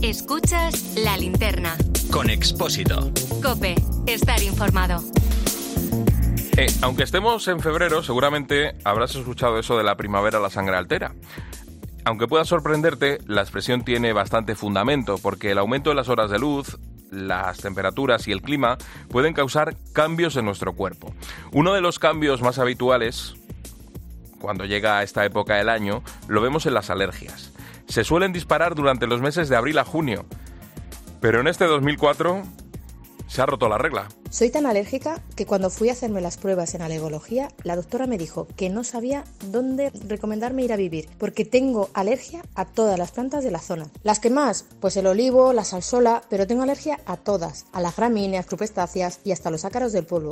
Escuchas La Linterna. Con Expósito. COPE. Estar informado. Aunque estemos en febrero, seguramente habrás escuchado eso de la primavera la sangre altera. Aunque pueda sorprenderte, la expresión tiene bastante fundamento, porque el aumento de las horas de luz, las temperaturas y el clima pueden causar cambios en nuestro cuerpo. Uno de los cambios más habituales, cuando llega a esta época del año, lo vemos en las alergias. Se suelen disparar durante los meses de abril a junio, pero en este 2004 se ha roto la regla. Soy tan alérgica que cuando fui a hacerme las pruebas en alergología, la doctora me dijo que no sabía dónde recomendarme ir a vivir, porque tengo alergia a todas las plantas de la zona. Las que más, pues el olivo, la salsola, pero tengo alergia a todas, a las gramíneas, crupestáceas y hasta los ácaros del polvo.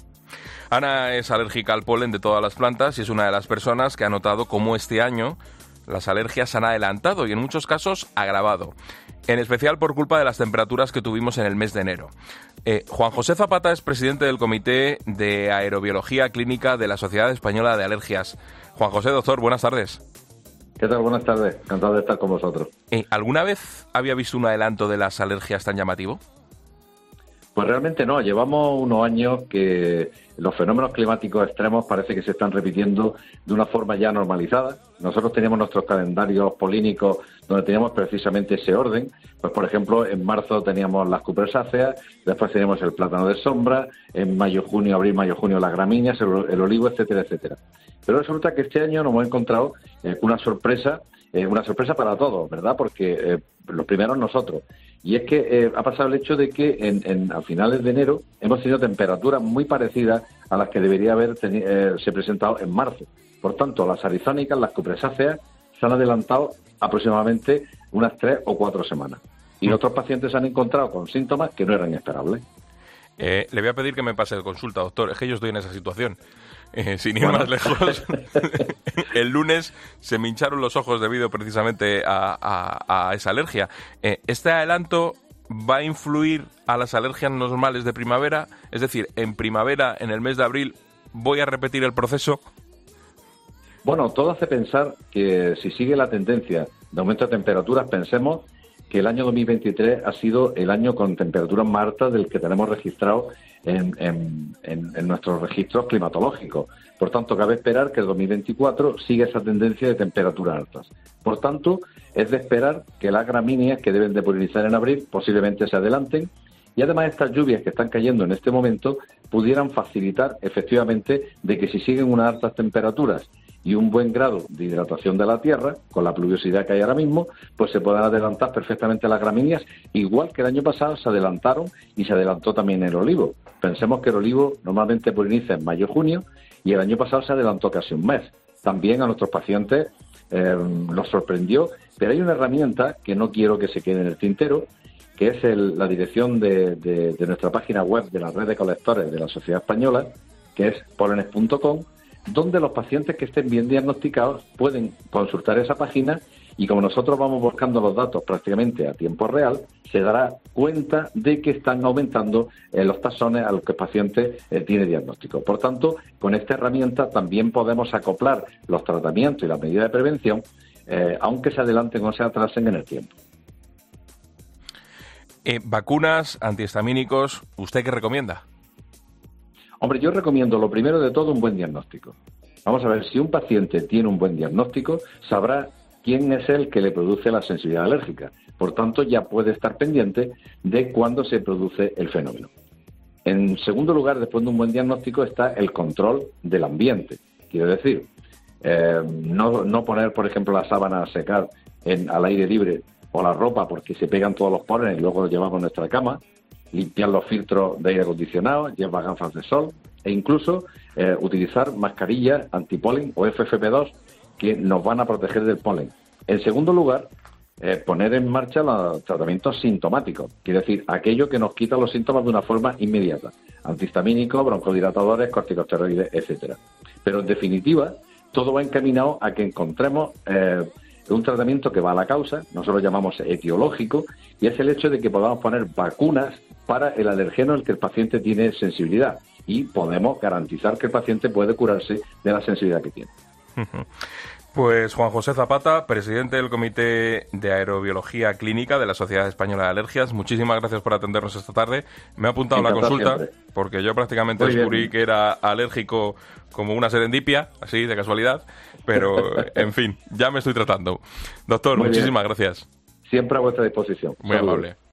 Ana es alérgica al polen de todas las plantas y es una de las personas que ha notado cómo este año las alergias se han adelantado y en muchos casos agravado, en especial por culpa de las temperaturas que tuvimos en el mes de enero. Juan José Zapata es presidente del Comité de Aerobiología Clínica de la Sociedad Española de Alergias. Juan José, doctor, buenas tardes. ¿Qué tal? Buenas tardes. Encantado de estar con vosotros. ¿Alguna vez había visto un adelanto de las alergias tan llamativo? Pues realmente no. Llevamos unos años que los fenómenos climáticos extremos parece que se están repitiendo de una forma ya normalizada. Nosotros teníamos nuestros calendarios polínicos donde teníamos precisamente ese orden. Pues, por ejemplo, en marzo teníamos las cupersáceas, después teníamos el plátano de sombra, en mayo, junio, abril, mayo, junio las gramíneas, el olivo, etcétera, etcétera. Pero resulta que este año nos hemos encontrado una sorpresa para todos, ¿verdad? Porque los primeros nosotros. Y es que ha pasado el hecho de que a finales de enero hemos tenido temperaturas muy parecidas a las que debería se presentado en marzo. Por tanto, las arizónicas, las cupresáceas, se han adelantado aproximadamente unas 3 o 4 semanas. Y nuestros pacientes se han encontrado con síntomas que no eran esperables. Le voy a pedir que me pase de consulta, doctor. Es que yo estoy en esa situación. Sin ir más lejos, el lunes se me hincharon los ojos debido precisamente a esa alergia. ¿Este adelanto va a influir a las alergias normales de primavera? Es decir, en primavera, en el mes de abril, ¿voy a repetir el proceso? Bueno, todo hace pensar que si sigue la tendencia de aumento de temperaturas, pensemos que el año 2023 ha sido el año con temperaturas más altas del que tenemos registrado en nuestros registros climatológicos. Por tanto, cabe esperar que el 2024 siga esa tendencia de temperaturas altas. Por tanto, es de esperar que las gramíneas que deben de polinizar en abril posiblemente se adelanten y además estas lluvias que están cayendo en este momento pudieran facilitar efectivamente de que si siguen unas altas temperaturas y un buen grado de hidratación de la tierra, con la pluviosidad que hay ahora mismo, pues se puedan adelantar perfectamente las gramíneas, igual que el año pasado se adelantaron y se adelantó también el olivo. Pensemos que el olivo normalmente poliniza en mayo-junio y el año pasado se adelantó casi un mes. También a nuestros pacientes los sorprendió, pero hay una herramienta que no quiero que se quede en el tintero, que es la dirección de nuestra página web de la red de colectores de la Sociedad Española, que es polenes.com, donde los pacientes que estén bien diagnosticados pueden consultar esa página y como nosotros vamos buscando los datos prácticamente a tiempo real, se dará cuenta de que están aumentando los tasones a los que el paciente tiene diagnóstico. Por tanto, con esta herramienta también podemos acoplar los tratamientos y las medidas de prevención, aunque se adelanten o se atrasen en el tiempo. Vacunas, antihistamínicos, ¿usted qué recomienda? Hombre, yo recomiendo lo primero de todo un buen diagnóstico. Vamos a ver, si un paciente tiene un buen diagnóstico, sabrá quién es el que le produce la sensibilidad alérgica. Por tanto, ya puede estar pendiente de cuándo se produce el fenómeno. En segundo lugar, después de un buen diagnóstico, está el control del ambiente. Quiero decir, no poner, por ejemplo, la sábana a secar al aire libre o la ropa porque se pegan todos los pólenes y luego lo llevamos a nuestra cama, limpiar los filtros de aire acondicionado, llevar gafas de sol e incluso utilizar mascarillas antipolen o FFP2 que nos van a proteger del polen. En segundo lugar, poner en marcha los tratamientos sintomáticos, quiere decir, aquello que nos quita los síntomas de una forma inmediata, antihistamínicos, broncodilatadores, corticosteroides, etcétera. Pero en definitiva, todo va encaminado a que encontremos un tratamiento que va a la causa, nosotros lo llamamos etiológico, y es el hecho de que podamos poner vacunas para el alergeno al que el paciente tiene sensibilidad y podemos garantizar que el paciente puede curarse de la sensibilidad que tiene. Pues Juan José Zapata, presidente del Comité de Aerobiología Clínica de la Sociedad Española de Alergias, muchísimas gracias por atendernos esta tarde. Me ha apuntado la consulta, siempre, porque yo prácticamente descubrí que era alérgico como una serendipia, así de casualidad, pero en fin, ya me estoy tratando. Doctor, muchísimas gracias. Siempre a vuestra disposición. Muy amable.